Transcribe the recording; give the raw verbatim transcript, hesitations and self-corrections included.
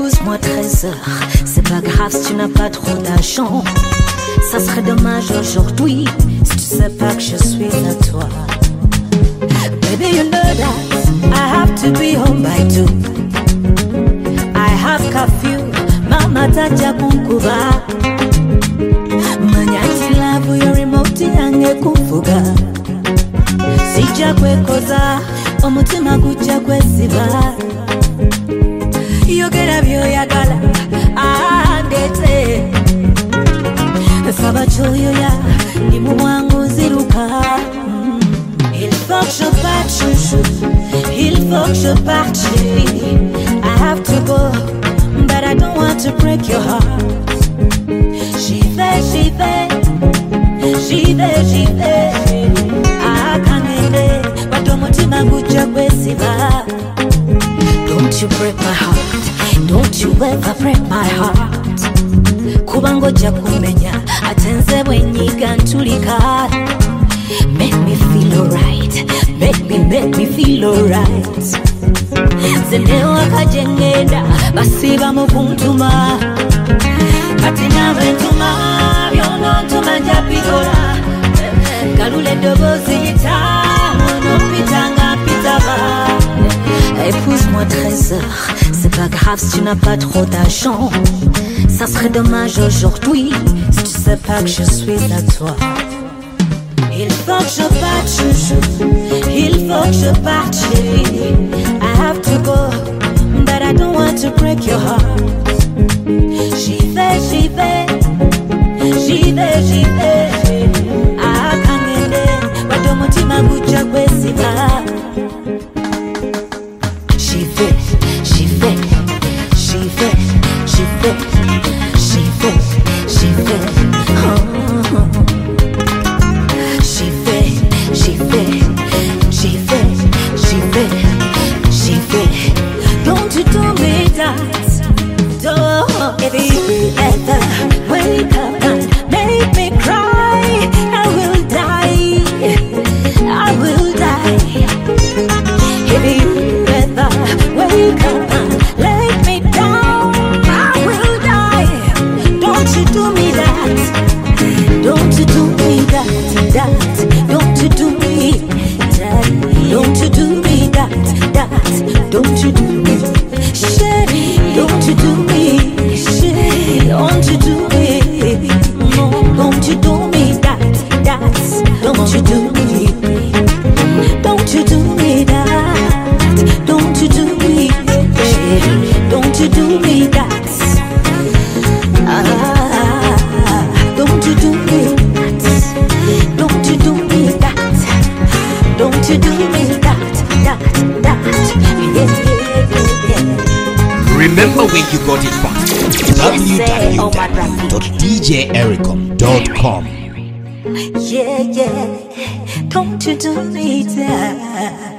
Épouse-moi treize heures, c'est pas grave si tu n'as pas trop d'argent. Ça serait dommage aujourd'hui si tu sais pas que je suis à toi. Baby, you know that I have to be home by two. I have curfew, mama taja kunkuba. Manyati lavu yo remote yange kufuga. Sija kwekoza, omutima guja kwesiba. Yogera byoyagala, andete. Faba choyoya, ni muwangu ziruka. Il faut que je parte, chouchou. Il faut que je parte, chérie. I have to go, but I don't want to break your heart. J'y vais, j'y vais, j'y vais, j'y vais. Ah, kangende, badomutima guja kwesiba. Don't you break my heart, don't you ever break my heart. Kubango ja kumenya, atenze bwenyiga ntulika. Make me feel alright, make me, make me feel alright. Zeneo akajengeda, basiba mukuntuma. Katina bentuma, byono ntuma njapikola. Galule dobozi yita, mono pitanga pitaba. Épouse-moi treize heures, c'est pas grave si tu n'as pas trop d'argent. Ça serait dommage aujourd'hui si tu sais pas que je suis à toi. Il faut que je parte, chouchou. Il faut que je parte, chérie. I have to go, but I don't want to break your heart. J'y vais, j'y vais, j'y vais, j'y vais. Ah, kangende, badomutima guja kwesiba. J'y vais, j'y vais, j'y vais, j'y vais, j'y vais, j'y vais. Oh, oh. J'y vais, j'y vais, j'y vais, j'y vais, j'y vais. Don't you do me that? Don't ever wake up and make me cry. I will die, I will die. If you ever wake up and let me down, I will die. Don't you do me that? Don't you do me that? That? Don't you do me that? Don't you do me that? That? Don't you do me? Shit, don't you do me? Shit, don't you do me? No, don't you do me that? That? Don't you do me? Don't you do me that? Don't you do me? Shit, don't you do me that? Ah, don't you do me that? Don't you do me that? Don't you do me that? That, that, yeah, yeah, yeah. Remember where you got it from. w w w dot d j ericom dot com. Yeah, yeah. Don't you do me that?